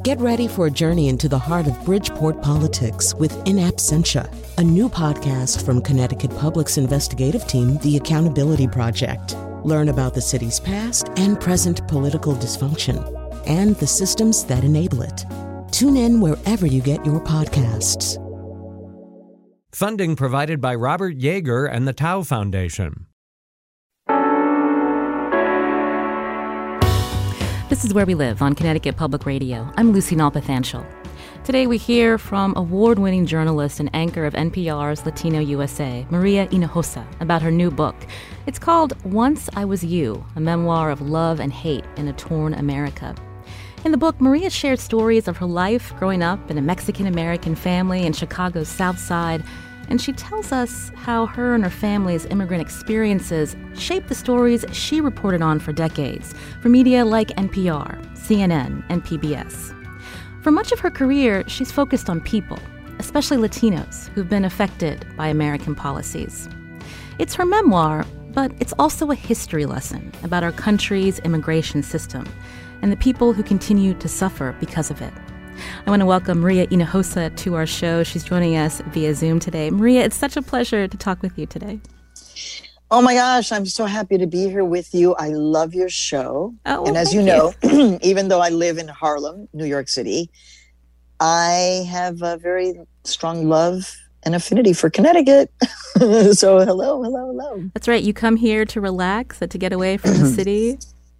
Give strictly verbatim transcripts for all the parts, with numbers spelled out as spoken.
Get ready for a journey into the heart of Bridgeport politics with In Absentia, a new podcast from Connecticut Public's investigative team, The Accountability Project. Learn about the city's past and present political dysfunction and the systems that enable it. Tune in wherever you get your podcasts. Funding provided by Robert Yeager and the Tao Foundation. This is Where We Live on Connecticut Public Radio. I'm Lucy Nalpathanchel. Today we hear from award-winning journalist and anchor of N P R's Latino U S A, Maria Hinojosa, about her new book. It's called Once I Was You, a memoir of love and hate in a torn America. In the book, Maria shared stories of her life growing up in a Mexican-American family in Chicago's South Side, and she tells us how her and her family's immigrant experiences shaped the stories she reported on for decades, for media like N P R, C N N, and P B S. For much of her career, she's focused on people, especially Latinos, who've been affected by American policies. It's her memoir, but it's also a history lesson about our country's immigration system and the people who continue to suffer because of it. I want to welcome Maria Hinojosa to our show. She's joining us via Zoom today. Maria, it's such a pleasure to talk with you today. Oh my gosh, I'm so happy to be here with you. I love your show. Oh, and as you know, you. even though I live in Harlem, New York City, I have a very strong love and affinity for Connecticut. So hello, hello, hello. That's right. You come here to relax, to get away from the city.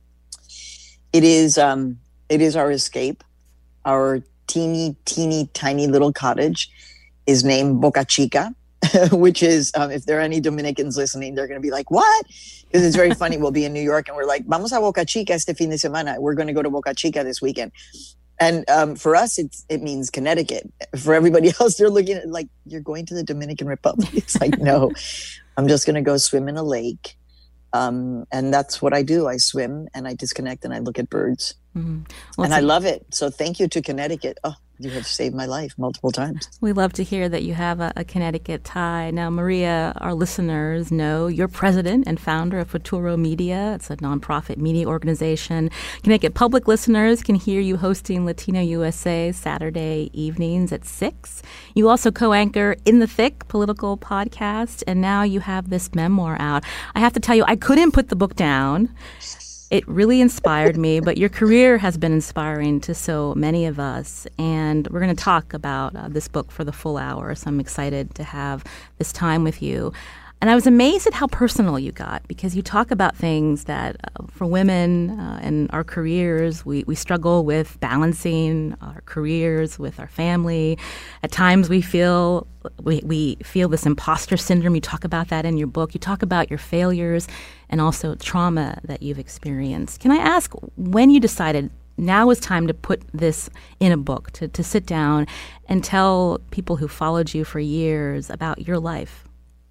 It is, um, it is our escape. Our teeny, teeny, tiny little cottage is named Boca Chica, which is, um, if there are any Dominicans listening, they're going to be like, what? Because it's very funny. We'll be in New York and we're like, vamos a Boca Chica este fin de semana. We're going to go to Boca Chica this weekend. And um, for us, it's, it means Connecticut. For everybody else, they're looking at it like, you're going to the Dominican Republic. It's like, no, I'm just going to go swim in a lake. Um, and that's what I do. I swim and I disconnect and I look at birds. Mm-hmm. Well, and I love it. So thank you to Connecticut. Oh, you have saved my life multiple times. We love to hear that you have a, a Connecticut tie. Now, Maria, our listeners know you're president and founder of Futuro Media. It's a nonprofit media organization. Connecticut Public listeners can hear you hosting Latino U S A Saturday evenings at six. You also co-anchor In the Thick political podcast, and now you have this memoir out. I have to tell you, I couldn't put the book down. It really inspired me, but your career has been inspiring to so many of us. And we're going to talk about uh, this book for the full hour, so I'm excited to have this time with you. And I was amazed at how personal you got, because you talk about things that uh, for women uh, in our careers, we, we struggle with balancing our careers with our family. At times we feel we, we feel this imposter syndrome. You talk about that in your book. You talk about your failures and also trauma that you've experienced. Can I ask when you decided now is time to put this in a book, to, to sit down and tell people who followed you for years about your life?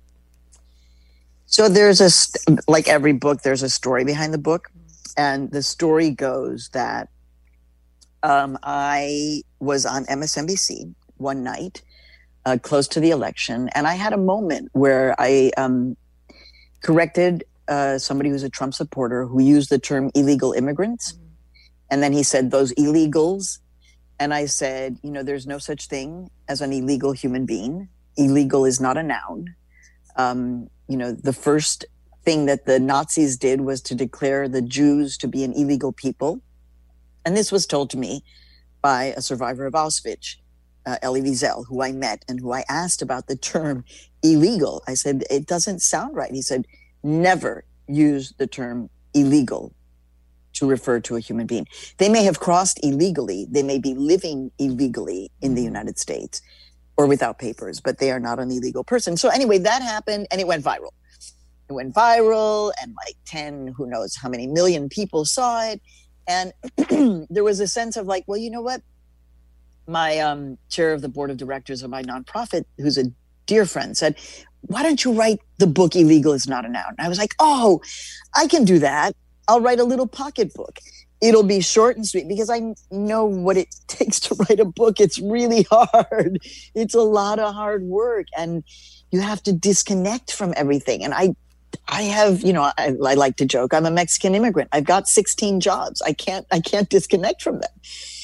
So there's a, like every book, there's a story behind the book. And the story goes that um, I was on M S N B C one night, uh, close to the election. And I had a moment where I um, corrected uh, somebody who's a Trump supporter who used the term illegal immigrants. Mm-hmm. And then he said, those illegals. And I said, you know, there's no such thing as an illegal human being. Illegal is not a noun. Um, you know, the first thing that the Nazis did was to declare the Jews to be an illegal people. And this was told to me by a survivor of Auschwitz, uh, Elie Wiesel, who I met and who I asked about the term illegal. I said, it doesn't sound right. He said, never use the term illegal to refer to a human being. They may have crossed illegally. They may be living illegally in the United States or without papers, but they are not an illegal person. So anyway, that happened and it went viral. It went viral and like ten, who knows how many million people saw it. And there was a sense of like, well, you know what? My um, chair of the board of directors of my nonprofit, who's a dear friend, said, why don't you write the book Illegal is Not a Noun? I was like, oh, I can do that. I'll write a little pocket book. It'll be short and sweet because I know what it takes to write a book. It's really hard. It's a lot of hard work and you have to disconnect from everything. And I, I have, you know, I, I like to joke, I'm a Mexican immigrant. I've got sixteen jobs. I can't, I can't disconnect from them.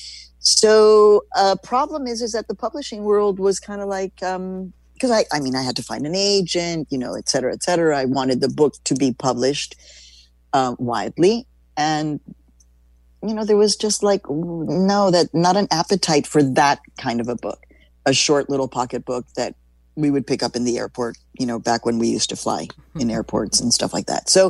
So a uh, problem is, is that the publishing world was kind of like, um, because I, I mean, I had to find an agent, you know, et cetera, et cetera. I wanted the book to be published uh, widely. And, you know, there was just like, no, that not an appetite for that kind of a book, a short little pocket book that we would pick up in the airport, you know, back when we used to fly in airports and stuff like that. So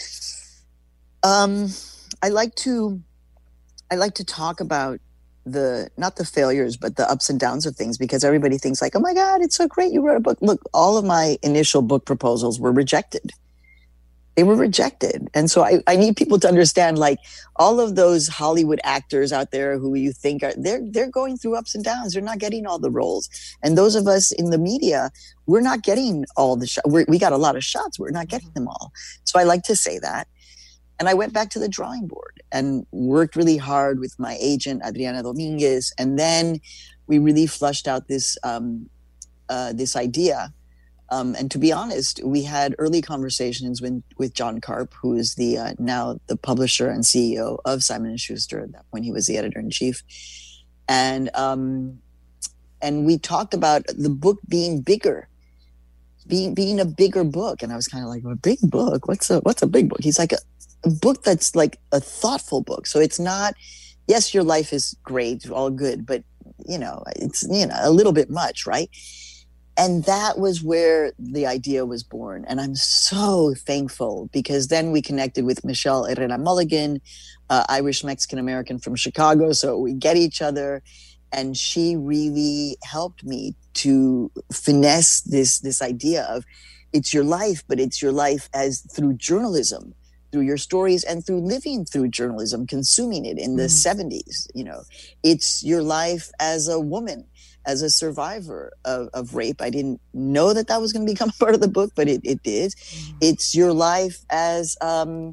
um, I like to, I like to talk about the, not the failures, but the ups and downs of things, because everybody thinks like, oh my God, it's so great you wrote a book. Look, all of my initial book proposals were rejected. They were rejected. And so I, I need people to understand, like, all of those Hollywood actors out there who you think are, they're, they're going through ups and downs. They're not getting all the roles. And those of us in the media, we're not getting all the shots. We got a lot of shots. We're not getting them all. So I like to say that. And I went back to the drawing board and worked really hard with my agent, Adriana Dominguez. And then we really flushed out this, um, uh, this idea. Um, and to be honest, we had early conversations with, with John Karp, who is the uh, now the publisher and C E O of Simon and Schuster. At that point, he was the editor-in-chief. And, um, and we talked about the book being bigger. Being being a bigger book. And I was kind of like, a big book? What's a what's a big book? He's like, a, a book that's like a thoughtful book. So it's not, yes, your life is great, all good, but, you know, it's, you know, a little bit much, right? And that was where the idea was born. And I'm so thankful, because then we connected with Michelle Herrera Mulligan, uh, Irish Mexican American from Chicago. So we get each other. And she really helped me to finesse this, this idea of it's your life, but it's your life as through journalism, through your stories, and through living through journalism, consuming it in the mm. seventies. You know, it's your life as a woman, as a survivor of, of rape. I didn't know that that was going to become part of the book, but it, it did. Mm. It's your life as, um,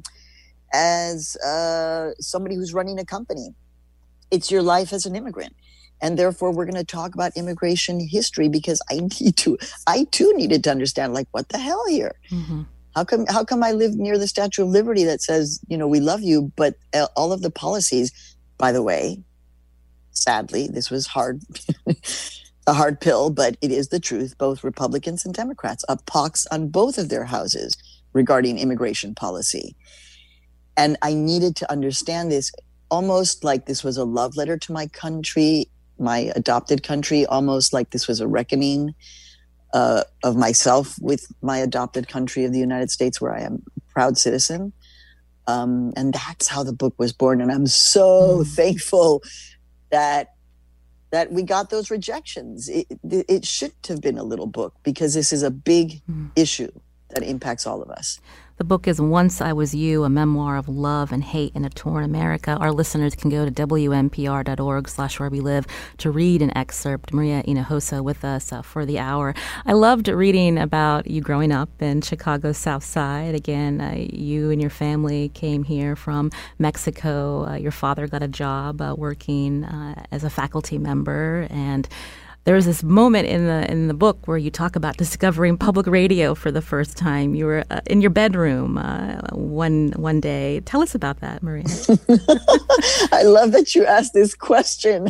as uh, somebody who's running a company. It's your life as an immigrant. And therefore, we're going to talk about immigration history, because I need to, I too needed to understand, like, what the hell here? Mm-hmm. How come, how come I live near the Statue of Liberty that says, you know, we love you, but all of the policies, by the way, sadly, this was hard, a hard pill, but it is the truth. Both Republicans and Democrats, a pox on both of their houses regarding immigration policy. And I needed to understand this, almost like this was a love letter to my country, my adopted country, almost like this was a reckoning uh, of myself with my adopted country of the United States, where I am a proud citizen. Um, and that's how the book was born. And I'm so mm. thankful that that we got those rejections. It, it, it should have been a little book, because this is a big mm. issue that impacts all of us. The book is Once I Was You, a memoir of love and hate in a torn America. Our listeners can go to W N P R dot org slash where we live to read an excerpt. Maria Hinojosa with us uh, for the hour. I loved reading about you growing up in Chicago's South Side. Again, uh, you and your family came here from Mexico. Uh, your father got a job uh, working uh, as a faculty member, and there was this moment in the in the book where you talk about discovering public radio for the first time. You were uh, in your bedroom uh, one one day. Tell us about that, Maria. I love that you asked this question.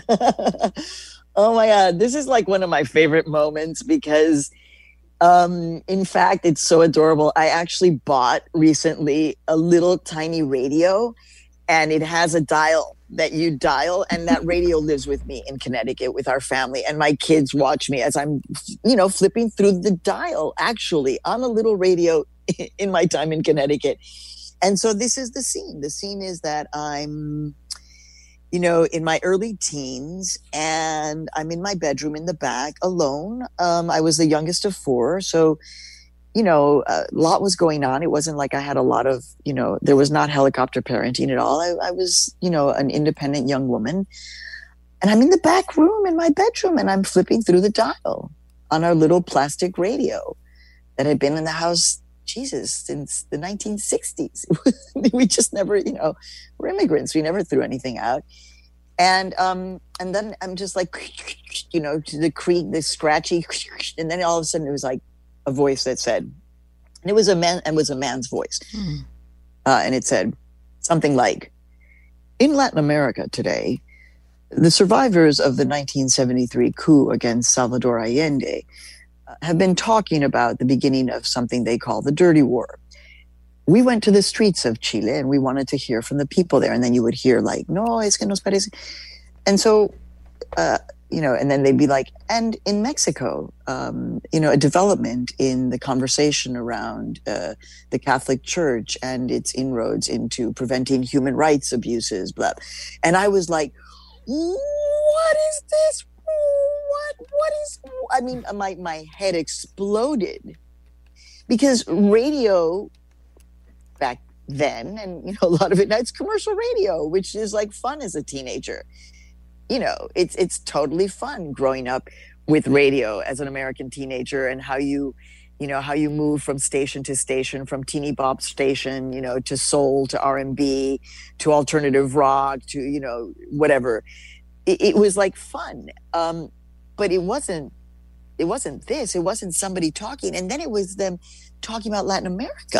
Oh my God, this is like one of my favorite moments, because, um, in fact, it's so adorable. I actually bought recently a little tiny radio, and it has a dial that you dial, and that radio lives with me in Connecticut with our family, and my kids watch me as I'm, you know, flipping through the dial, actually on a little radio in my time in Connecticut. And so this is the scene. The scene is that I'm, you know, in my early teens, and I'm in my bedroom in the back alone. Um, I was the youngest of four, so you know, a lot was going on. It wasn't like I had a lot of, you know, there was not helicopter parenting at all. I, I was, you know, an independent young woman. And I'm in the back room in my bedroom, and I'm flipping through the dial on our little plastic radio that had been in the house, Jesus, since the nineteen sixties. We just never, you know, we're immigrants. We never threw anything out. And um, and then I'm just like, you know, the creak, the scratchy, and then all of a sudden it was like, a voice that said, and it was a man, and was a man's voice. Mm. Uh, and it said something like, in Latin America today, the survivors of the nineteen seventy-three coup against Salvador Allende have been talking about the beginning of something they call the dirty war. We went to the streets of Chile and we wanted to hear from the people there. And then you would hear like, no, es que nos parece. And so, uh, you know, and then they'd be like, and in Mexico, um, you know, a development in the conversation around uh, the Catholic Church and its inroads into preventing human rights abuses, blah. And I was like, what is this? What, what is, I mean, my, my head exploded because radio back then, and, you know, a lot of it now, it's commercial radio, which is like fun as a teenager. You know, it's, it's totally fun growing up with radio as an American teenager and how you, you know, how you move from station to station, from teeny bop station, you know, to soul, to R and B, to alternative rock, to, you know, whatever. It, it was like fun. Um, but it wasn't, it wasn't this, it wasn't somebody talking. And then it was them talking about Latin America.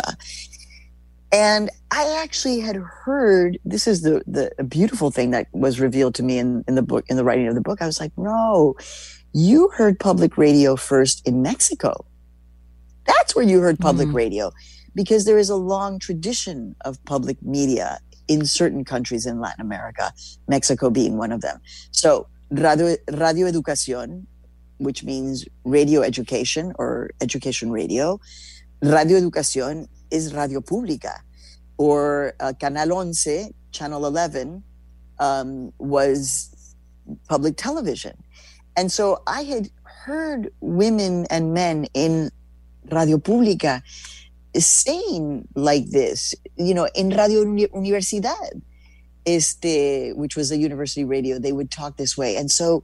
And I actually had heard, this is the, the beautiful thing that was revealed to me in, in the book, in the writing of the book. I was like, no, you heard public radio first in Mexico. That's where you heard public mm. radio, because there is a long tradition of public media in certain countries in Latin America, Mexico being one of them. So Radio, Radio Educación, which means radio education or education radio. Radio Educación is Radio Pública, or uh, Canal once, Channel eleven, um, was public television. And so I had heard women and men in Radio Pública saying like this, you know, in Radio Universidad, este, which was a university radio, they would talk this way. And so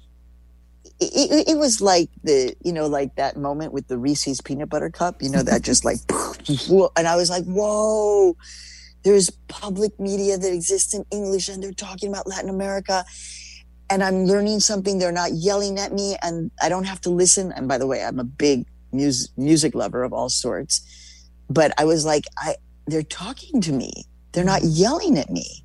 it, it, it was like the, you know, like that moment with the Reese's peanut butter cup, you know, that just like, and I was like, whoa, there's public media that exists in English and they're talking about Latin America. And I'm learning something. They're not yelling at me and I don't have to listen. And by the way, I'm a big music, music lover of all sorts. But I was like, I, they're talking to me. They're not yelling at me.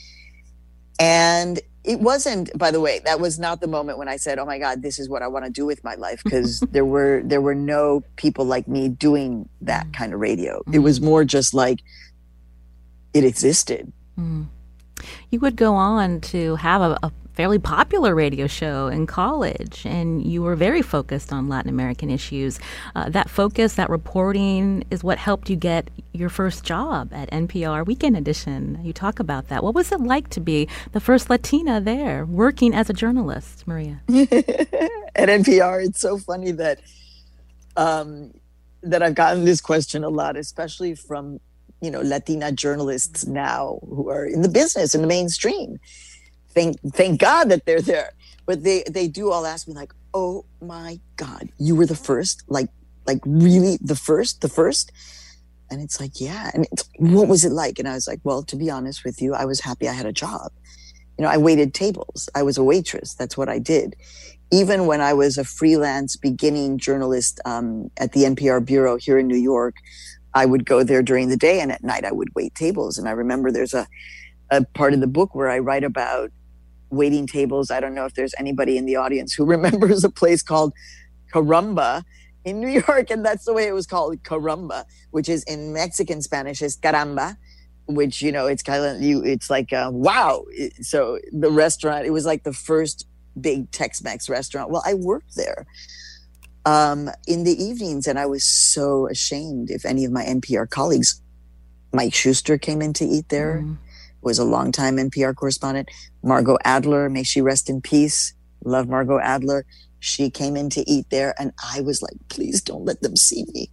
And it wasn't, by the way, that was not the moment when I said, oh my God, this is what I want to do with my life. Because there were there were no people like me doing that kind of radio. Mm. It was more just like it existed. Mm. You would go on to have a, a fairly popular radio show in college, and you were very focused on Latin American issues. Uh, that focus, that reporting is what helped you get your first job at N P R Weekend Edition. You talk about that. What was it like to be the first Latina there, working as a journalist, Maria? At N P R, it's so funny that um, that I've gotten this question a lot, especially from, you know, Latina journalists now who are in the business, in the mainstream. Thank, thank God that they're there. But they, they do all ask me like, oh my God, you were the first? Like, like really the first, the first? And it's like, yeah. And it's, what was it like? And I was like, well, to be honest with you, I was happy I had a job. You know, I waited tables. I was a waitress. That's what I did. Even when I was a freelance beginning journalist um, at the N P R Bureau here in New York, I would go there during the day and at night I would wait tables. And I remember there's a, a part of the book where I write about waiting tables. I don't know if there's anybody in the audience who remembers a place called Caramba in New York, and that's the way it was called, Caramba, which is in Mexican Spanish is caramba, which, you know, it's kind of, you, it's like, uh, wow. So the restaurant, it was like the first big Tex-Mex restaurant. Well, I worked there um, in the evenings, and I was so ashamed if any of my N P R colleagues, Mike Schuster came in to eat there. Mm. Was a longtime N P R correspondent. Margot Adler, may she rest in peace. Love Margot Adler. She came in to eat there, and I was like, please don't let them see me.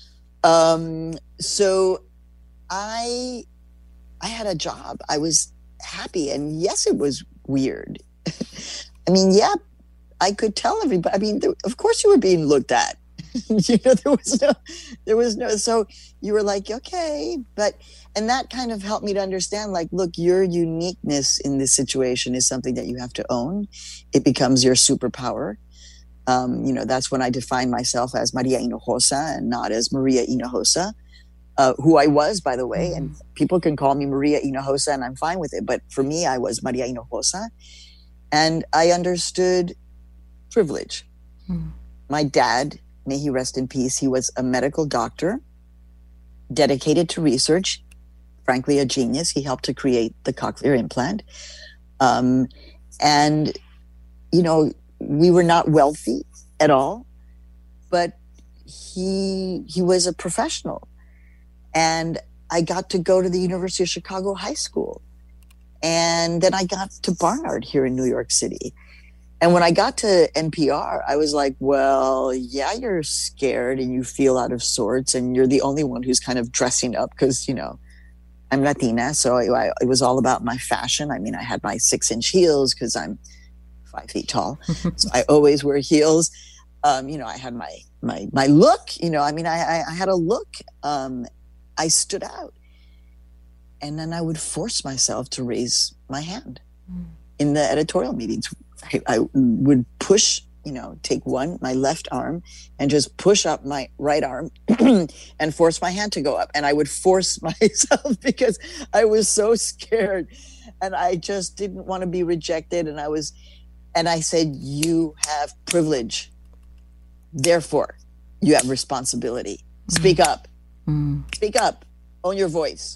Um, so I, I had a job. I was happy, and yes, it was weird. I mean, yeah, I could tell everybody. I mean, there, of course, you were being looked at. You know, there was no, there was no. So you were like, okay, but. And that kind of helped me to understand, like, look, your uniqueness in this situation is something that you have to own. It becomes your superpower. Um, you know, that's when I define myself as Maria Hinojosa and not as Maria Hinojosa, uh, who I was, by the way. And people can call me Maria Hinojosa and I'm fine with it. But for me, I was Maria Hinojosa. And I understood privilege. Mm. My dad, may he rest in peace, he was a medical doctor, dedicated to research, frankly, a genius. He helped to create the cochlear implant. Um, and, you know, we were not wealthy at all, but he he was a professional. And I got to go to the University of Chicago High School. And then I got to Barnard here in New York City. And when I got to N P R, I was like, well, yeah, you're scared and you feel out of sorts and you're the only one who's kind of dressing up because, you know, I'm Latina. So I, I, it was all about my fashion. I mean, I had my six inch heels because I'm five feet tall. So I always wear heels. Um, you know, I had my, my, my look, you know, I mean, I, I, I had a look. Um, I stood out. And then I would force myself to raise my hand mm. in the editorial meetings. I, I would push, you know, take one, my left arm, and just push up my right arm and force my hand to go up. And I would force myself because I was so scared. And I just didn't want to be rejected. And I was, and I said, you have privilege. Therefore, you have responsibility. Mm. Speak up. Mm. Speak up. Own your voice.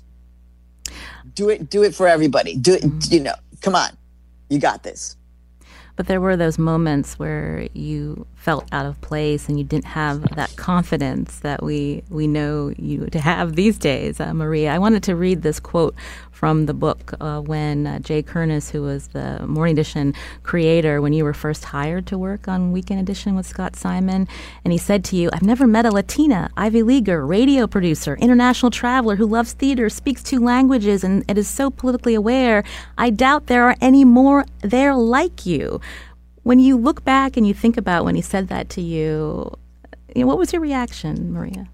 Do it, do it for everybody. Do it, mm. you know, come on. You got this. But there were those moments where you felt out of place and you didn't have that confidence that we we know you to have these days, uh, Maria. I wanted to read this quote from the book uh, when uh, Jay Kernis, who was the Morning Edition creator, when you were first hired to work on Weekend Edition with Scott Simon, and he said to you, "I've never met a Latina, Ivy Leaguer, radio producer, international traveler who loves theater, speaks two languages, and, and is so politically aware. I doubt there are any more there like you." When you look back and you think about when he said that to you, you know, what was your reaction, Maria?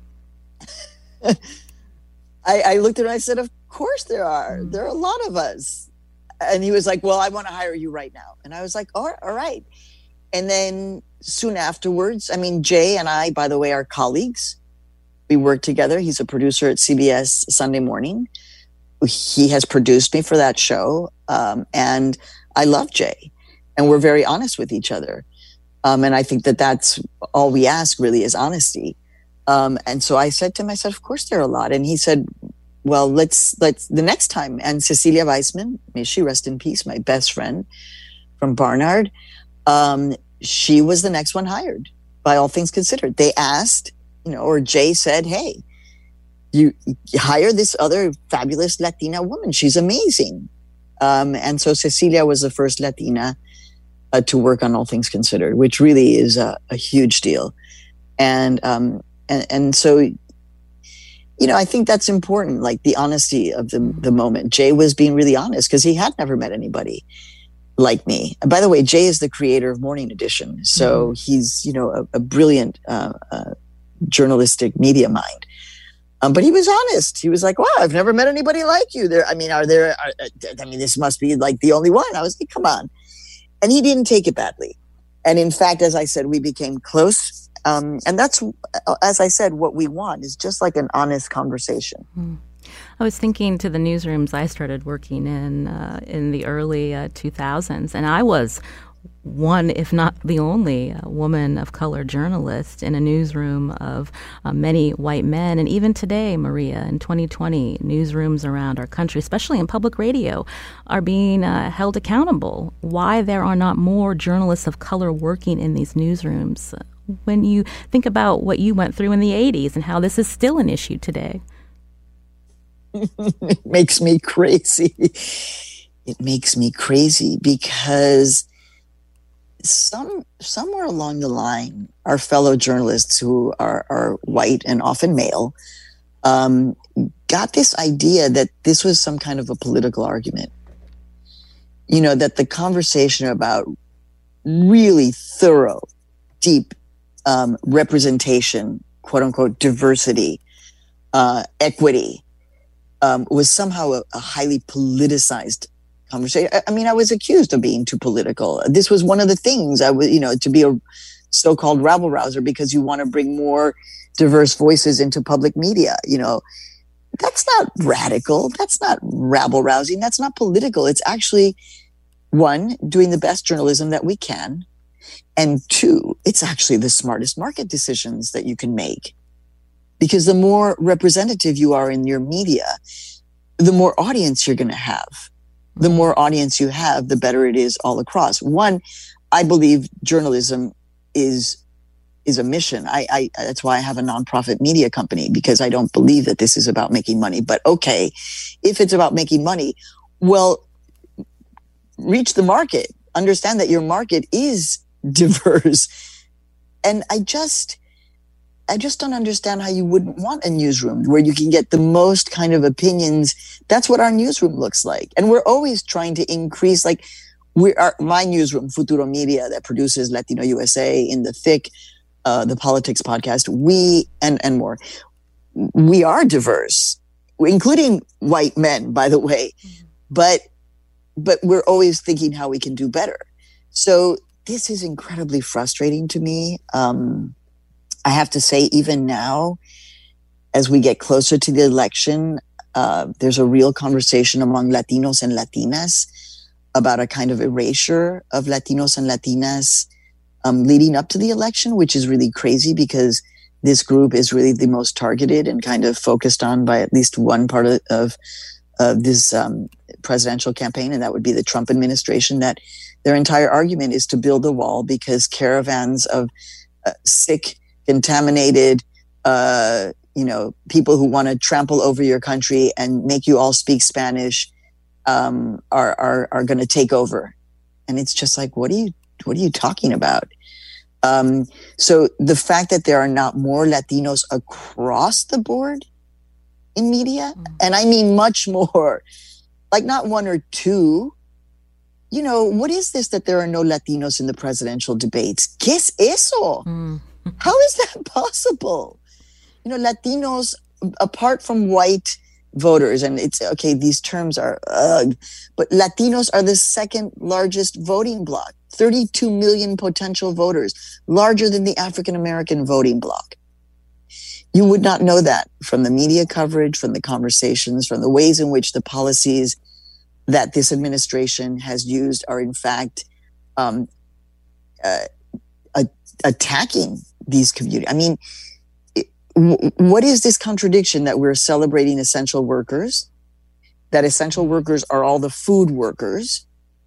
I, I looked at him and I said, of course there are. Mm. There are a lot of us. And he was like, well, I want to hire you right now. And I was like, all right, all right. And then soon afterwards, I mean, Jay and I, by the way, are colleagues. We work together. He's a producer at C B S Sunday Morning. He has produced me for that show. Um, and I love Jay. And we're very honest with each other. Um, and I think that that's all we ask really is honesty. Um, and so I said to him, I said, of course there are a lot. And he said, well, let's, let's, the next time. And Cecilia Weissman, may she rest in peace, my best friend from Barnard, um, she was the next one hired, by all things considered. They asked, you know, or Jay said, hey, you, you hire this other fabulous Latina woman. She's amazing. Um, and so Cecilia was the first Latina uh, to work on All Things Considered, which really is a, a huge deal. And, um, and, and so, you know, I think that's important, like the honesty of the, the moment. Jay was being really honest because he had never met anybody like me. And by the way, Jay is the creator of Morning Edition. So mm-hmm. he's, you know, a, a brilliant uh, uh, journalistic media mind. Um, but he was honest. He was like, wow, I've never met anybody like you. There, I mean, are there, are, I mean, this must be like the only one. I was like, come on. And he didn't take it badly. And in fact, as I said, we became close. Um, and that's, as I said, what we want is just like an honest conversation. Mm. I was thinking to the newsrooms I started working in uh, in the early uh, two thousands, and I was one, if not the only, uh, woman of color journalist in a newsroom of uh, many white men. And even today, Maria, in twenty twenty, newsrooms around our country, especially in public radio, are being uh, held accountable. Why there are not more journalists of color working in these newsrooms? When you think about what you went through in the eighties and how this is still an issue today. It makes me crazy. It makes me crazy because some somewhere along the line, our fellow journalists who are, are white and often male um, got this idea that this was some kind of a political argument. You know, that the conversation about really thorough, deep um, representation, quote unquote, diversity, uh, equity, um, was somehow a, a highly politicized conversation. I, I mean, I was accused of being too political. This was one of the things I was, you know, to be a so-called rabble rouser because you want to bring more diverse voices into public media. You know, that's not radical. That's not rabble rousing. That's not political. It's actually one, doing the best journalism that we can. And two, it's actually the smartest market decisions that you can make. Because the more representative you are in your media, the more audience you're going to have. The more audience you have, the better it is all across. One, I believe journalism is is a mission. I, I that's why I have a nonprofit media company, because I don't believe that this is about making money. But okay, if it's about making money, well, reach the market. Understand that your market is diverse. And I just I just don't understand how you wouldn't want a newsroom where you can get the most kind of opinions. That's what our newsroom looks like. And we're always trying to increase, like we are, my newsroom, Futuro Media, that produces Latino U S A, In the Thick, uh, the Politics podcast, we, and, and more, we are diverse, including white men, by the way. But, but we're always thinking how we can do better. So this is incredibly frustrating to me. Um, I have to say, even now, as we get closer to the election, uh, there's a real conversation among Latinos and Latinas about a kind of erasure of Latinos and Latinas um, leading up to the election, which is really crazy because this group is really the most targeted and kind of focused on by at least one part of, of, of this um, presidential campaign, and that would be the Trump administration, that their entire argument is to build a wall because caravans of uh, sick, contaminated, uh, you know, people who want to trample over your country and make you all speak Spanish, um, are are are going to take over. And it's just like, what are you what are you talking about? Um, so the fact that there are not more Latinos across the board in media, mm. and I mean much more, like not one or two. You know, what is this that there are no Latinos in the presidential debates? ¿Qué es eso? Mm. How is that possible? You know, Latinos, apart from white voters, and it's okay, these terms are, ugh, but Latinos are the second largest voting bloc, thirty-two million potential voters, larger than the African-American voting bloc. You would not know that from the media coverage, from the conversations, from the ways in which the policies that this administration has used are in fact um, uh, a- attacking these communities. I mean, it, w- what is this contradiction that we're celebrating essential workers, that essential workers are all the food workers,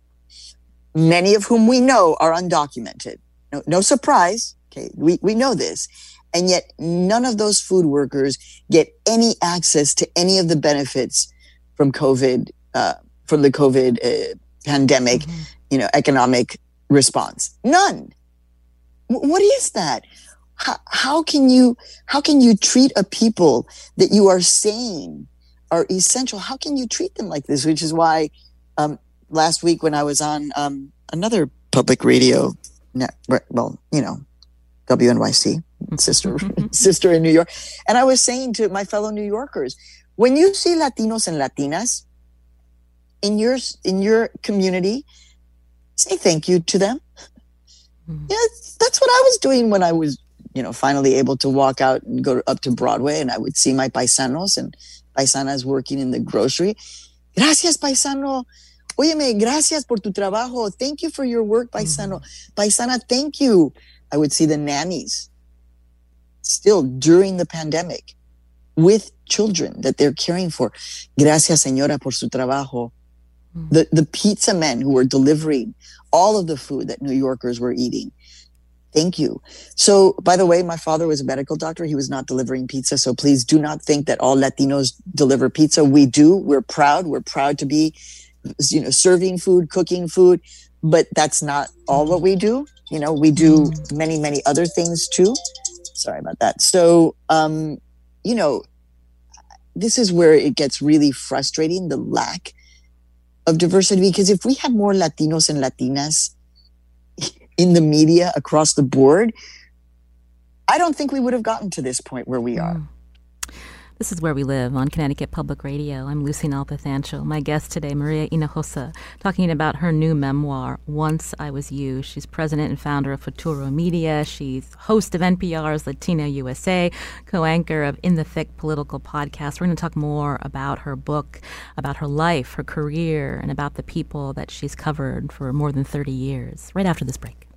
many of whom we know are undocumented. No, no surprise. Okay, we, we know this. And yet none of those food workers get any access to any of the benefits from COVID, uh, from the COVID uh, pandemic, mm-hmm. you know, economic response. None. W- what is that? How, how can you, how can you treat a people that you are saying are essential? How can you treat them like this? Which is why, um, last week when I was on, um, another public radio network, well, you know, W N Y C, sister, sister in New York. And I was saying to my fellow New Yorkers, when you see Latinos and Latinas in your, in your community, say thank you to them. Mm-hmm. Yeah, that's what I was doing when I was, you know, finally able to walk out and go up to Broadway, and I would see my paisanos and paisanas working in the grocery. Gracias, paisano. Óyeme, gracias por tu trabajo. Thank you for your work, paisano. Mm-hmm. Paisana, thank you. I would see the nannies still during the pandemic with children that they're caring for. Gracias, señora, por su trabajo. Mm-hmm. The, the pizza men who were delivering all of the food that New Yorkers were eating. Thank you. So, by the way, my father was a medical doctor. He was not delivering pizza. So please do not think that all Latinos deliver pizza. We do. We're proud. We're proud to be, you know, serving food, cooking food. But that's not all what we do. You know, we do many, many other things too. Sorry about that. So, um, you know, this is where it gets really frustrating, the lack of diversity. Because if we had more Latinos and Latinas in the media across the board, I don't think we would have gotten to this point where we are. This is Where We Live on Connecticut Public Radio. I'm Lucy Nalpathanchil. My guest today, Maria Hinojosa, talking about her new memoir, Once I Was You. She's president and founder of Futuro Media. She's host of N P R's Latina U S A, co-anchor of In the Thick Political podcast. We're going to talk more about her book, about her life, her career, and about the people that she's covered for more than thirty years, right after this break.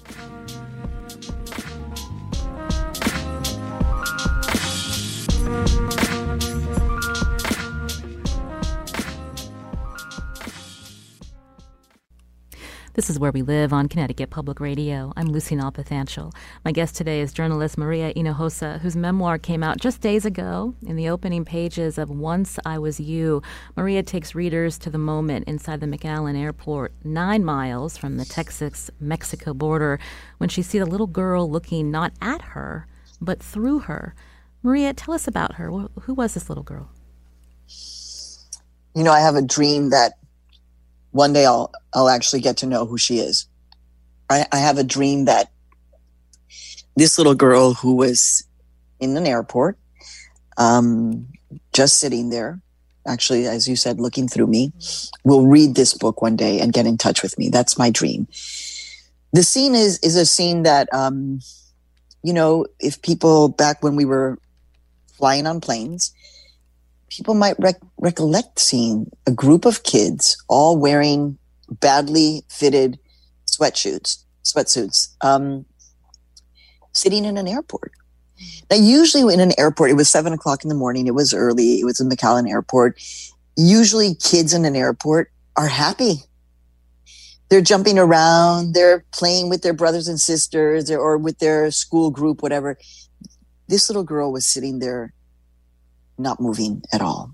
This is Where We Live on Connecticut Public Radio. I'm Lucy Nalpathanchil. My guest today is journalist Maria Hinojosa, whose memoir came out just days ago. In the opening pages of Once I Was You, Maria takes readers to the moment inside the McAllen Airport, nine miles from the Texas-Mexico border, when she sees a little girl looking not at her, but through her. Maria, tell us about her. Who was this little girl? You know, I have a dream that one day I'll I'll actually get to know who she is. I, I have a dream that this little girl who was in an airport, um, just sitting there, actually, as you said, looking through me, will read this book one day and get in touch with me. That's my dream. The scene is is a scene that, um, you know, if people back when we were flying on planes, people might rec- recollect seeing a group of kids all wearing badly fitted sweatsuits, sweatsuits, um, sitting in an airport. Now, usually in an airport, it was seven o'clock in the morning. It was early. It was in McAllen Airport. Usually kids in an airport are happy. They're jumping around. They're playing with their brothers and sisters or with their school group, whatever. This little girl was sitting there not moving at all.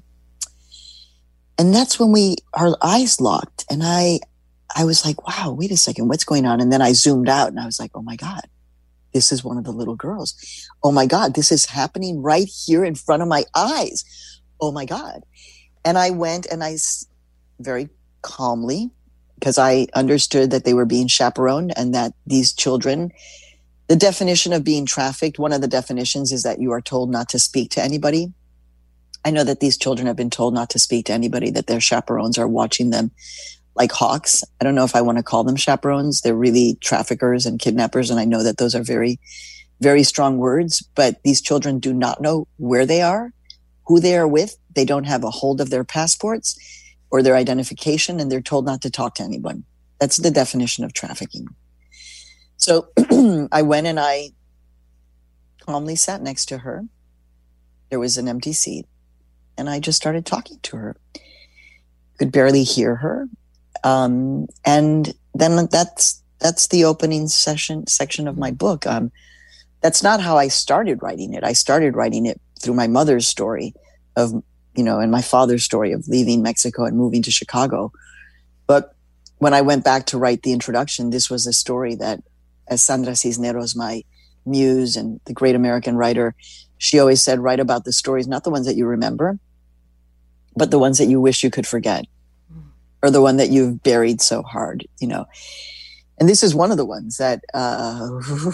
And that's when we, our eyes locked. And I, I was like, wow, wait a second, what's going on? And then I zoomed out and I was like, oh my God, this is one of the little girls. Oh my God, this is happening right here in front of my eyes. Oh my God. And I went and I very calmly, because I understood that they were being chaperoned and that these children, the definition of being trafficked, one of the definitions is that you are told not to speak to anybody. I know that these children have been told not to speak to anybody, that their chaperones are watching them like hawks. I don't know if I want to call them chaperones. They're really traffickers and kidnappers. And I know that those are very, very strong words, but these children do not know where they are, who they are with. They don't have a hold of their passports or their identification, and they're told not to talk to anyone. That's the definition of trafficking. So I went and I calmly sat next to her. There was an empty seat. And I just started talking to her. Could barely hear her. Um, and then that's that's the opening session section of my book. Um, that's not how I started writing it. I started writing it through my mother's story of, you know, and my father's story of leaving Mexico and moving to Chicago. But when I went back to write the introduction, this was a story that, as Sandra Cisneros, my muse and the great American writer, she always said, write about the stories, not the ones that you remember, but the ones that you wish you could forget, or the one that you've buried so hard, you know. And this is one of the ones that, uh,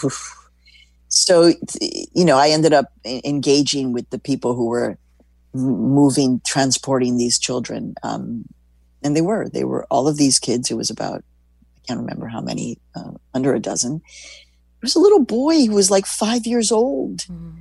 so, you know, I ended up engaging with the people who were moving, transporting these children. Um, and they were, they were all of these kids. It was about, I can't remember how many, uh, under a dozen. There was a little boy who was like five years old. Mm.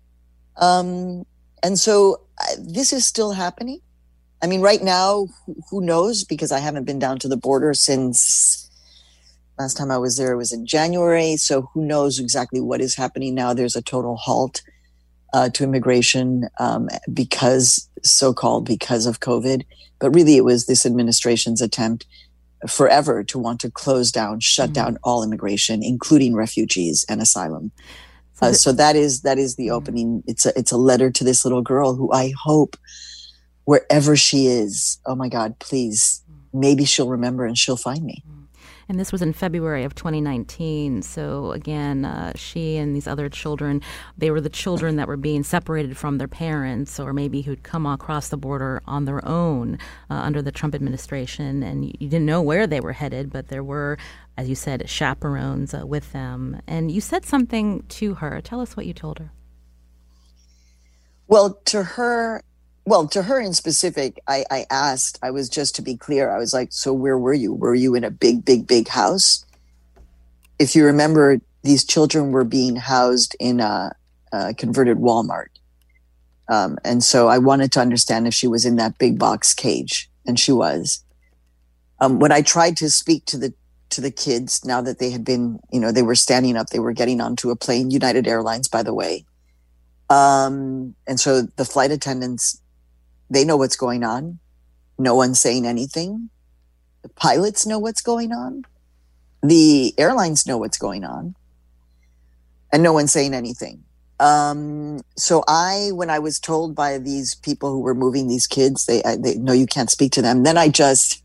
Um, and so uh, this is still happening. I mean, right now, who, who knows? Because I haven't been down to the border since last time I was there, it was in January. So who knows exactly what is happening now? There's a total halt uh, to immigration um, because, so-called because of COVID. But really, it was this administration's attempt forever to want to close down, shut mm-hmm. down all immigration, including refugees and asylum. Uh, so that is that is the opening. It's a it's a letter to this little girl who I hope, wherever she is, oh my God, please, maybe she'll remember and she'll find me. And this was in February of twenty nineteen. So again, uh, she and these other children, they were the children that were being separated from their parents, or maybe who'd come across the border on their own uh, under the Trump administration. And you, you didn't know where they were headed, but there were, as you said, chaperones uh, with them. And you said something to her. Tell us what you told her. Well, to her, well, to her in specific, I, I asked, I was just to be clear, I was like, so where were you? Were you in a big, big, big house? If you remember, these children were being housed in a, a converted Walmart. Um, and so I wanted to understand if she was in that big box cage, and she was. Um, when I tried to speak to the to the kids, now that they had been, you know, they were standing up, they were getting onto a plane, United Airlines, by the way. Um, and so the flight attendants, they know what's going on. No one's saying anything. The pilots know what's going on. The airlines know what's going on. And no one's saying anything. Um, so I, when I was told by these people who were moving these kids, they, I, they no, you can't speak to them. Then I just,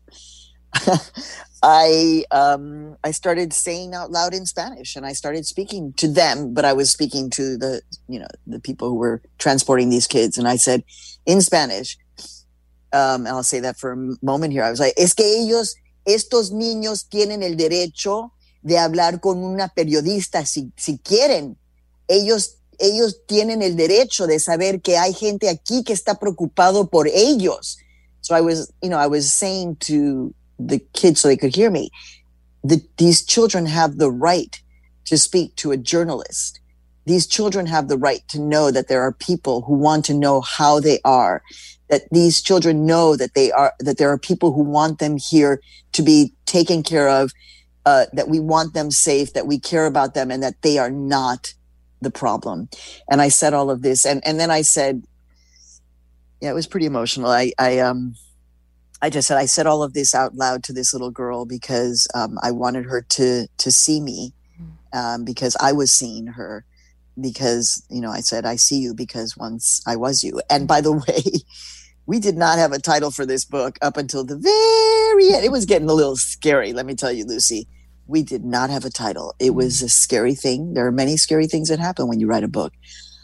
I, um, I started saying out loud in Spanish, and I started speaking to them, but I was speaking to the, you know, the people who were transporting these kids. And I said in Spanish, um, and I'll say that for a moment here. I was like, es que ellos, estos niños tienen el derecho de hablar con una periodista si, si quieren. Ellos, ellos tienen el derecho de saber que hay gente aquí que está preocupado por ellos. So I was, you know, I was saying to the kids so they could hear me, the, these children have the right to speak to a journalist. These children have the right to know that there are people who want to know how they are, that these children know that they are, that there are people who want them here to be taken care of, uh, that we want them safe, that we care about them, and that they are not the problem. And I said all of this. And, and then I said, yeah, it was pretty emotional. I, I, um, I just said, I said all of this out loud to this little girl because, um, I wanted her to, to see me, um, because I was seeing her, because, you know, I said, I see you because once I was you. And by the way, we did not have a title for this book up until the very end. It was getting a little scary. Let me tell you, Lucy, we did not have a title. It was a scary thing. There are many scary things that happen when you write a book.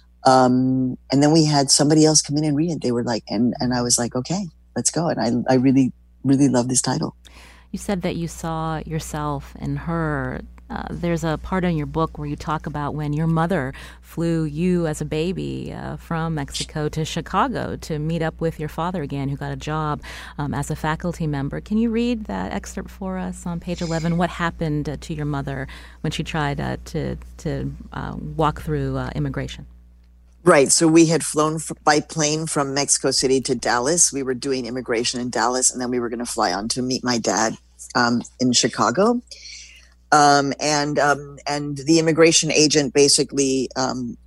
Um, and then we had somebody else come in and read it. They were like, and, and I was like, okay, let's go. And I, I really, really love this title. You said that you saw yourself in her. Uh, there's a part in your book where you talk about when your mother flew you as a baby uh, from Mexico to Chicago to meet up with your father again, who got a job um, as a faculty member. Can you read that excerpt for us on page eleven? What happened uh, to your mother when she tried uh, to, to uh, walk through uh, immigration? Right. So we had flown f- by plane from Mexico City to Dallas. We were doing immigration in Dallas, and then we were going to fly on to meet my dad um, in Chicago. Um, and um, and the immigration agent basically um,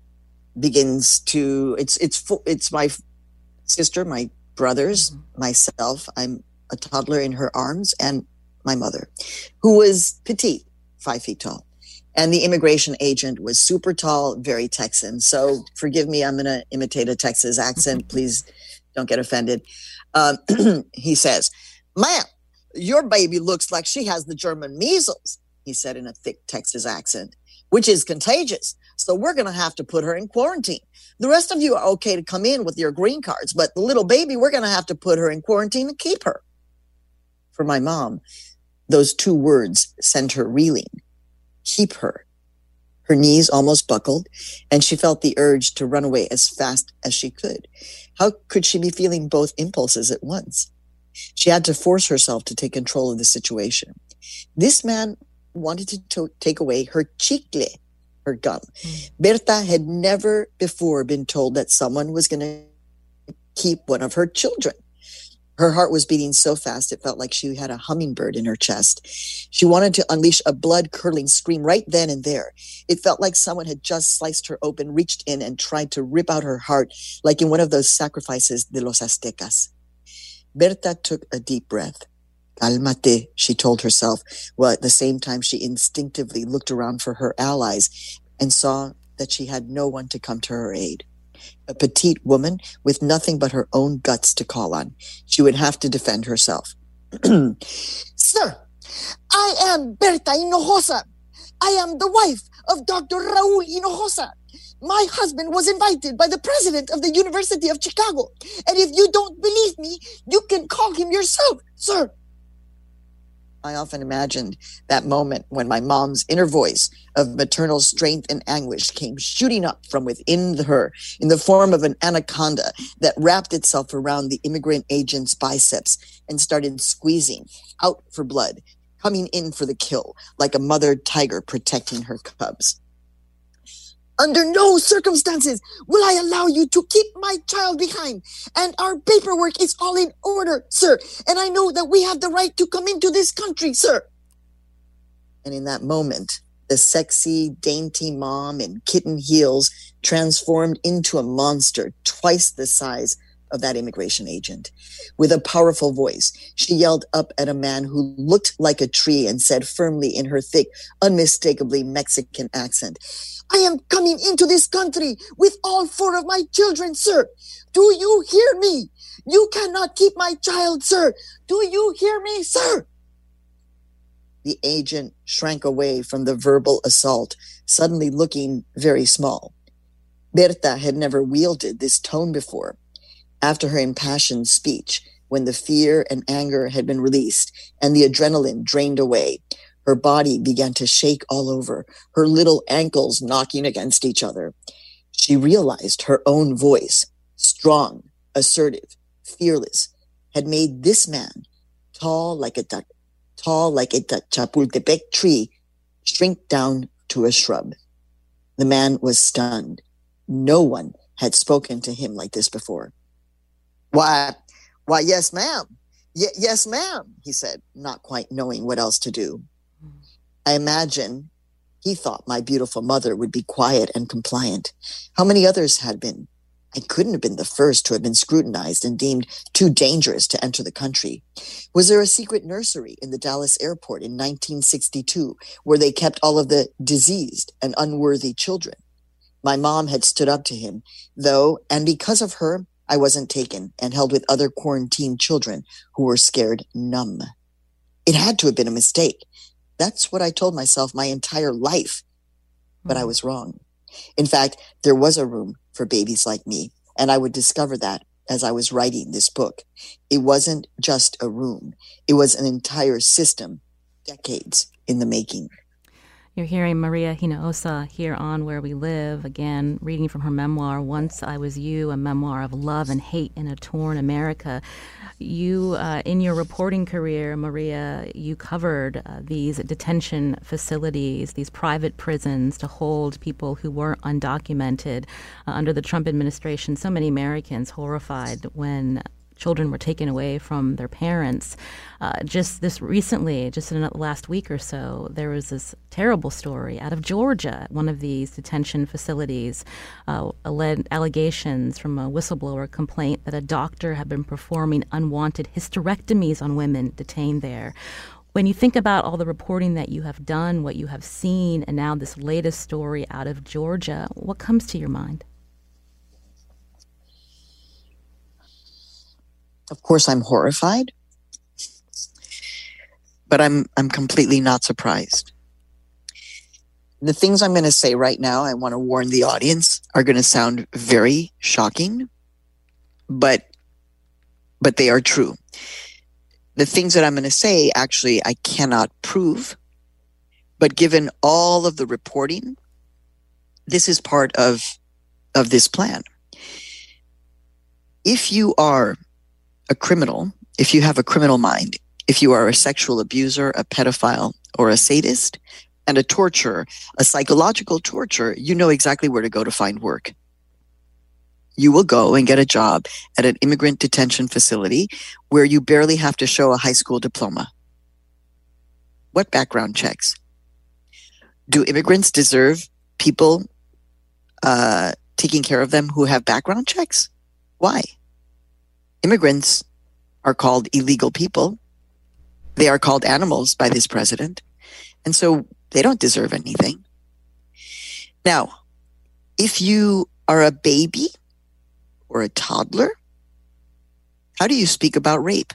begins to, it's it's it's my sister, my brothers, mm-hmm. myself. I'm a toddler in her arms, and my mother, who was petite, five feet tall. And the immigration agent was super tall, very Texan. So forgive me, I'm going to imitate a Texas accent. Please don't get offended. Um, he says, "Ma'am, your baby looks like she has the German measles," he said in a thick Texas accent, "which is contagious. So we're going to have to put her in quarantine. The rest of you are okay to come in with your green cards, but the little baby, we're going to have to put her in quarantine and keep her." For my mom, those two words sent her reeling. Keep her. Her knees almost buckled, and she felt the urge to run away as fast as she could. How could she be feeling both impulses at once? She had to force herself to take control of the situation. This man wanted to to- take away her chicle, her gum. Mm. Berta had never before been told that someone was going to keep one of her children. Her heart was beating so fast it felt like she had a hummingbird in her chest. She wanted to unleash a blood-curdling scream right then and there. It felt like someone had just sliced her open, reached in, and tried to rip out her heart, like in one of those sacrifices de los Aztecas. Berta took a deep breath. "Cálmate," she told herself, while at the same time she instinctively looked around for her allies and saw that she had no one to come to her aid. A petite woman with nothing but her own guts to call on. She would have to defend herself. "Sir, I am Berta Hinojosa. I am the wife of Doctor Raul Hinojosa. My husband was invited by the president of the University of Chicago. And if you don't believe me, you can call him yourself, sir." I often imagined that moment when my mom's inner voice of maternal strength and anguish came shooting up from within her in the form of an anaconda that wrapped itself around the immigrant agent's biceps and started squeezing out for blood, coming in for the kill, like a mother tiger protecting her cubs. Under no circumstances will I allow you to keep my child behind. And our paperwork is all in order, sir. And I know that we have the right to come into this country, sir. And in that moment, the sexy, dainty mom in kitten heels transformed into a monster twice the size of that immigration agent. With a powerful voice, she yelled up at a man who looked like a tree and said firmly in her thick, unmistakably Mexican accent, I am coming into this country with all four of my children, sir. Do you hear me? You cannot keep my child, sir. Do you hear me, sir? The agent shrank away from the verbal assault, suddenly looking very small. Berta had never wielded this tone before. After her impassioned speech, when the fear and anger had been released and the adrenaline drained away, her body began to shake all over, her little ankles knocking against each other. She realized her own voice, strong, assertive, fearless, had made this man, tall like a tall like a Chapultepec tree, shrink down to a shrub. The man was stunned. No one had spoken to him like this before. Why, why, yes, ma'am. Y- yes, ma'am, he said, not quite knowing what else to do. I imagine he thought my beautiful mother would be quiet and compliant. How many others had been? I couldn't have been the first to have been scrutinized and deemed too dangerous to enter the country. Was there a secret nursery in the Dallas airport in nineteen sixty-two where they kept all of the diseased and unworthy children? My mom had stood up to him, though, and because of her, I wasn't taken and held with other quarantined children who were scared numb. It had to have been a mistake. That's what I told myself my entire life. But I was wrong. In fact, there was a room for babies like me, and I would discover that as I was writing this book. It wasn't just a room. It was an entire system, decades in the making. You're hearing Maria Hinojosa here on Where We Live, again, reading from her memoir, Once I Was You, a memoir of love and hate in a torn America. You, uh, in your reporting career, Maria, you covered uh, these detention facilities, these private prisons to hold people who weren't undocumented uh, under the Trump administration. So many Americans horrified when children were taken away from their parents. Uh, just this recently, just in the last week or so, there was this terrible story out of Georgia, one of these detention facilities, uh, alleged allegations from a whistleblower complaint that a doctor had been performing unwanted hysterectomies on women detained there. When you think about all the reporting that you have done, what you have seen, and now this latest story out of Georgia, what comes to your mind? Of course, I'm horrified, but I'm I'm completely not surprised. The things I'm going to say right now, I want to warn the audience, are going to sound very shocking, but but they are true. The things that I'm going to say, actually, I cannot prove, but given all of the reporting, this is part of of this plan. If you are a criminal, if you have a criminal mind, if you are a sexual abuser, a pedophile, or a sadist, and a torturer, a psychological torturer, you know exactly where to go to find work. You will go and get a job at an immigrant detention facility where you barely have to show a high school diploma. What background checks? Do immigrants deserve people uh, taking care of them who have background checks? Why? Immigrants are called illegal people. They are called animals by this president. And so they don't deserve anything. Now, if you are a baby or a toddler, how do you speak about rape?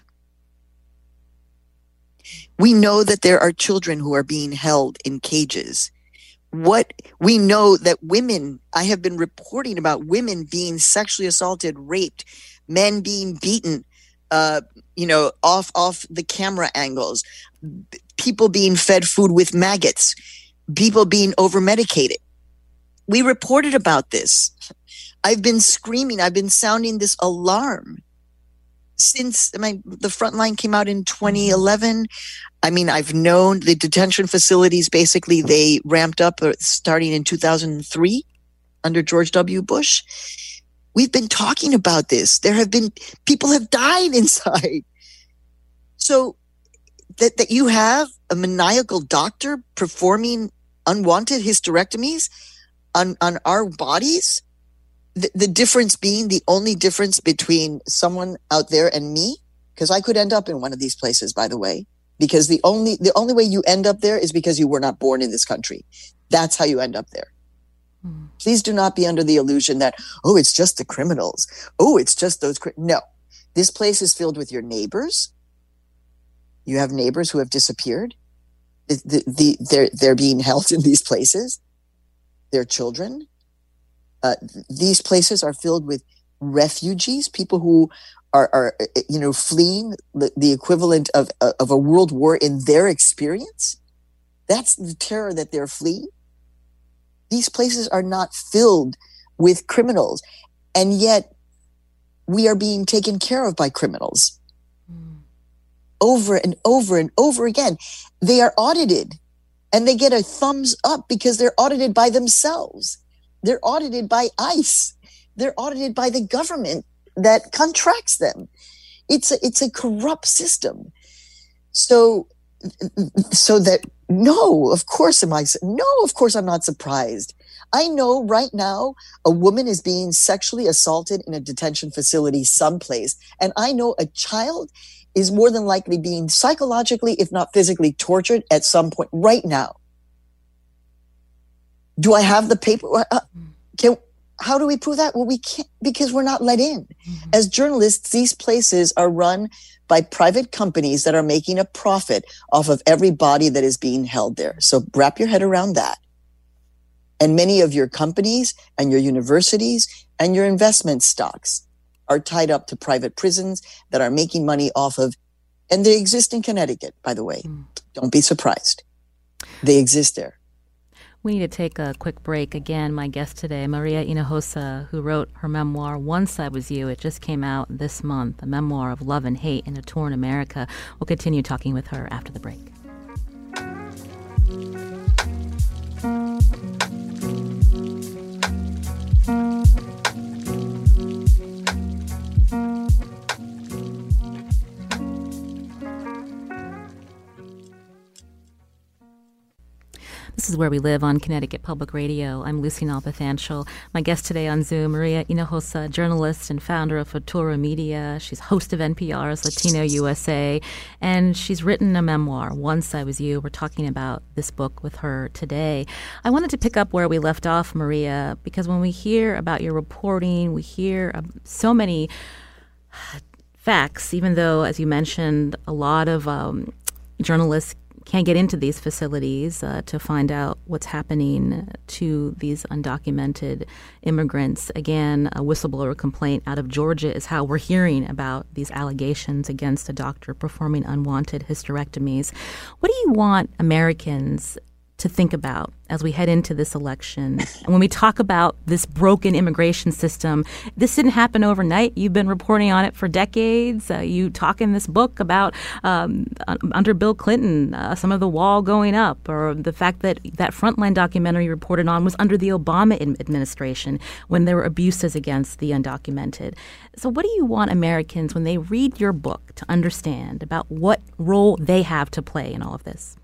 We know that there are children who are being held in cages. What we know that women, I have been reporting about women being sexually assaulted, raped, men being beaten, uh, you know, off off the camera angles, people being fed food with maggots, people being over-medicated. We reported about this. I've been screaming, I've been sounding this alarm since I mean, the Frontline came out in twenty eleven. I mean, I've known the detention facilities, basically, they ramped up starting in two thousand three under George W. Bush. We've been talking about this. There have been, people have died inside. So that, that you have a maniacal doctor performing unwanted hysterectomies on, on our bodies, the, the difference being the only difference between someone out there and me, because I could end up in one of these places, by the way, because the only the only way you end up there is because you were not born in this country. That's how you end up there. Hmm. Please do not be under the illusion that, oh, it's just the criminals. Oh, it's just those. Cri-. No, this place is filled with your neighbors. You have neighbors who have disappeared. The, the, the, they're, they're being held in these places. Their children. Uh, these places are filled with refugees, people who are, are you know, fleeing the, the equivalent of, of a world war in their experience. That's the terror that they're fleeing. These places are not filled with criminals, and yet we are being taken care of by criminals. Mm. Over and over and over again. They are audited, and they get a thumbs up because they're audited by themselves. They're audited by ICE. They're audited by the government that contracts them. It's a, it's a corrupt system. So, so that, no, of course am I, no, of course I'm not surprised. I know right now a woman is being sexually assaulted in a detention facility someplace. And I know a child is more than likely being psychologically, if not physically, tortured at some point right now. Do I have the paper? Uh, can, how do we prove that? Well, we can't, because we're not let in. Mm-hmm. As journalists, these places are run by private companies that are making a profit off of every body that is being held there. So wrap your head around that. And many of your companies and your universities and your investment stocks are tied up to private prisons that are making money off of, and they exist in Connecticut, by the way. Mm. Don't be surprised. They exist there. We need to take a quick break. Again, my guest today, Maria Hinojosa, who wrote her memoir, Once I Was You. It just came out this month, a memoir of love and hate in a torn America. We'll continue talking with her after the break. This is Where We Live on Connecticut Public Radio. I'm Lucy Nalpathanchel. My guest today on Zoom, Maria Hinojosa, journalist and founder of Futuro Media. She's host of N P R's Latino U S A, and she's written a memoir, Once I Was You. We're talking about this book with her today. I wanted to pick up where we left off, Maria, because when we hear about your reporting, we hear um, so many facts, even though, as you mentioned, a lot of um, journalists can't get into these facilities uh, to find out what's happening to these undocumented immigrants. Again, a whistleblower complaint out of Georgia is how we're hearing about these allegations against a doctor performing unwanted hysterectomies. What do you want Americans to think about as we head into this election? And when we talk about this broken immigration system, this didn't happen overnight. You've been reporting on it for decades. Uh, you talk in this book about um, under Bill Clinton, uh, some of the wall going up, or the fact that that Frontline documentary you reported on was under the Obama administration when there were abuses against the undocumented. So what do you want Americans, when they read your book, to understand about what role they have to play in all of this?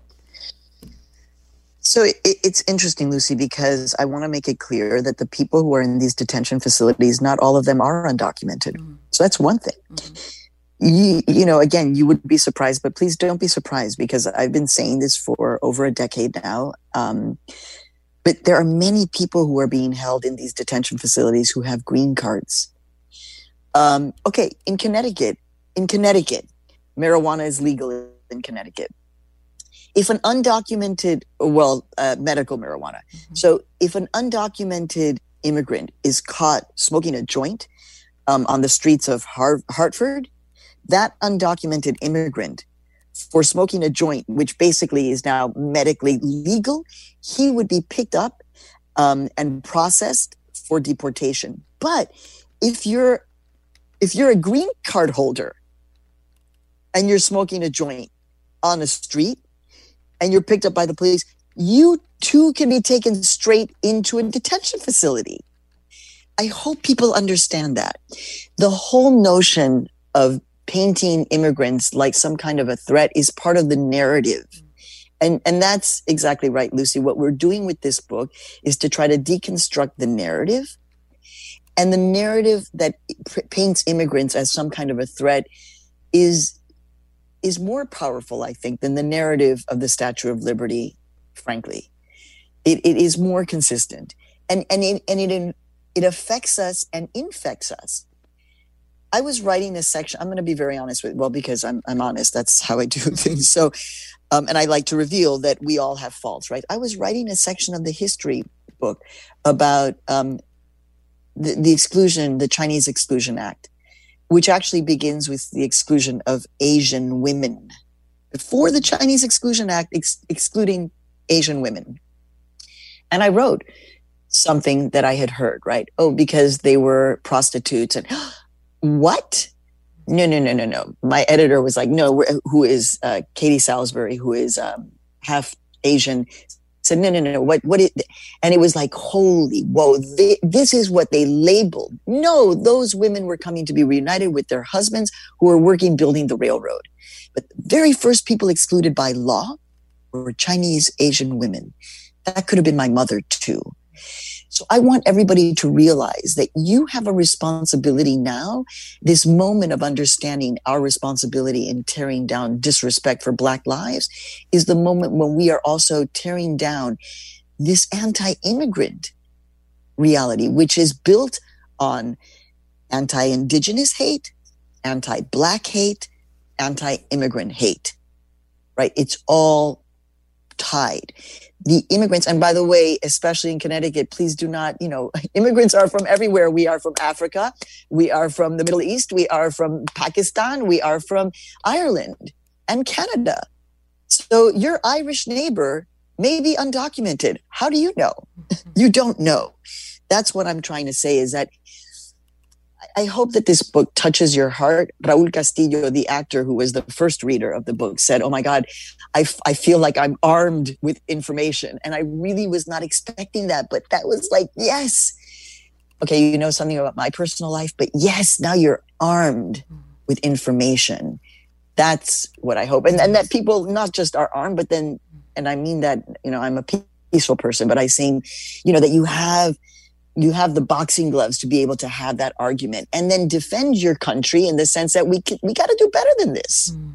So it, it's interesting, Lucy, because I want to make it clear that the people who are in these detention facilities, not all of them are undocumented. Mm-hmm. So that's one thing. Mm-hmm. You, you know, again, you would be surprised, but please don't be surprised, because I've been saying this for over a decade now. Um, but there are many people who are being held in these detention facilities who have green cards. Um, okay, in Connecticut, in Connecticut, marijuana is legal in Connecticut. If an undocumented, well, uh, medical marijuana. Mm-hmm. So if an undocumented immigrant is caught smoking a joint um, on the streets of Har- Hartford, that undocumented immigrant for smoking a joint, which basically is now medically legal, he would be picked up um, and processed for deportation. But if you're if you're a green card holder and you're smoking a joint on the street and you're picked up by the police, you too can be taken straight into a detention facility. I hope people understand that. The whole notion of painting immigrants like some kind of a threat is part of the narrative. And, and that's exactly right, Lucy. What we're doing with this book is to try to deconstruct the narrative. And the narrative that p- paints immigrants as some kind of a threat is, is more powerful, I think, than the narrative of the Statue of Liberty, frankly. It, it is more consistent. And, and, it, and it, it affects us and infects us. I was writing this section. I'm going to be very honest with, well, because I'm I'm honest. That's how I do things. So, um, and I like to reveal that we all have faults, right? I was writing a section of the history book about um, the, the exclusion, the Chinese Exclusion Act, which actually begins with the exclusion of Asian women. Before the Chinese Exclusion Act, ex- excluding Asian women. And I wrote something that I had heard, right? Oh, because they were prostitutes and what? No, no, no, no, no. My editor was like, no, who is uh, Katie Salisbury, who is um, half Asian, said, no, no, no, no. What, what is, and it was like, holy, whoa, they, this is what they labeled. No, those women were coming to be reunited with their husbands who were working building the railroad. But the very first people excluded by law were Chinese Asian women. That could have been my mother too. So I want everybody to realize that you have a responsibility now. This moment of understanding our responsibility in tearing down disrespect for Black lives is the moment when we are also tearing down this anti-immigrant reality, which is built on anti-Indigenous hate, anti-Black hate, anti-immigrant hate, right? It's all tied. The immigrants, and by the way, especially in Connecticut, please do not, you know, immigrants are from everywhere. We are from Africa. We are from the Middle East. We are from Pakistan. We are from Ireland and Canada. So your Irish neighbor may be undocumented. How do you know? You don't know. That's what I'm trying to say is that I hope that this book touches your heart. Raul Castillo, the actor who was the first reader of the book, said, oh my God, I, f- I feel like I'm armed with information. And I really was not expecting that. But that was like, yes. Okay, you know something about my personal life, but yes, now you're armed with information. That's what I hope. And, and that people not just are armed, but then, and I mean that, you know, I'm a peaceful person, but I sing, you know, that you have you have the boxing gloves to be able to have that argument and then defend your country in the sense that we can, we got to do better than this. Mm.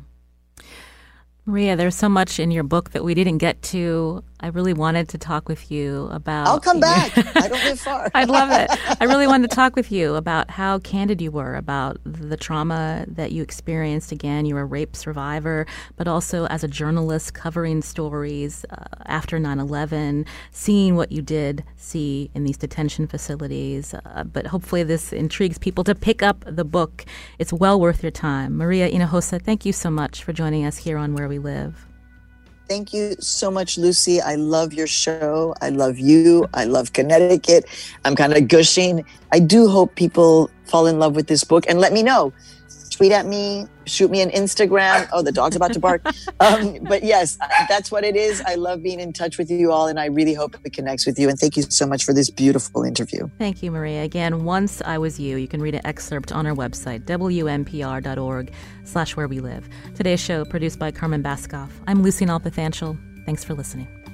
Maria, there's so much in your book that we didn't get to. I really wanted to talk with you about... I'll come back. I don't live far. I'd love it. I really wanted to talk with you about how candid you were about the trauma that you experienced. Again, you're a rape survivor, but also as a journalist covering stories uh, after nine eleven, seeing what you did see in these detention facilities. Uh, but hopefully this intrigues people to pick up the book. It's well worth your time. Maria Hinojosa, thank you so much for joining us here on Where We Live. Thank you so much, Lucy. I love your show. I love you. I love Connecticut. I'm kind of gushing. I do hope people fall in love with this book and let me know. Tweet at me, shoot me an Instagram. Oh, the dog's about to bark. Um, but yes, that's what it is. I love being in touch with you all, and I really hope it connects with you. And thank you so much for this beautiful interview. Thank you, Maria. Again, Once I Was You. You can read an excerpt on our website, W N P R dot org slash where we live. Today's show produced by Carmen Baskoff. I'm Lucy Nalpathanchel. Thanks for listening.